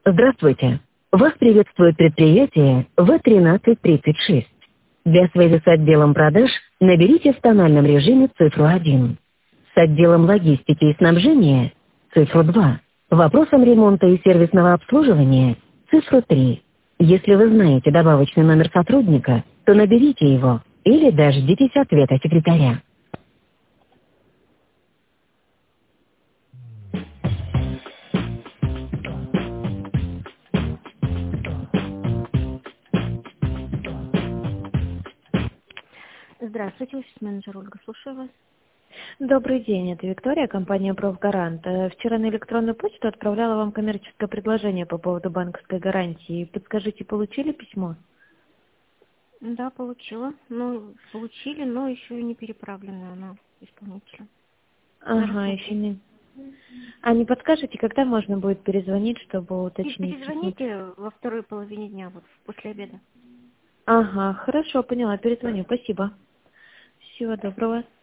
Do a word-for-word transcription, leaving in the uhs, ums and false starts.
Здравствуйте. Вас приветствует предприятие вэ тринадцать тридцать шесть. Для связи с отделом продаж наберите в тональном режиме цифру один. С отделом логистики и снабжения – цифру два. Вопросам ремонта и сервисного обслуживания – цифру три. Если вы знаете добавочный номер сотрудника, то наберите его или дождитесь ответа секретаря. Здравствуйте, офис-менеджер Ольга, слушаю вас. Добрый день, это Виктория, компания «Профгарант». Э, Вчера на электронную почту отправляла вам коммерческое предложение по поводу банковской гарантии. Подскажите, получили письмо? Да, получила. Ну, получили, но еще и не переправленная на исполнителя. Ага, еще не. А не подскажете, когда можно будет перезвонить, чтобы И уточнить? перезвоните во второй половине дня, вот после обеда. Ага, хорошо, поняла, перезвоню, спасибо. Всего доброго.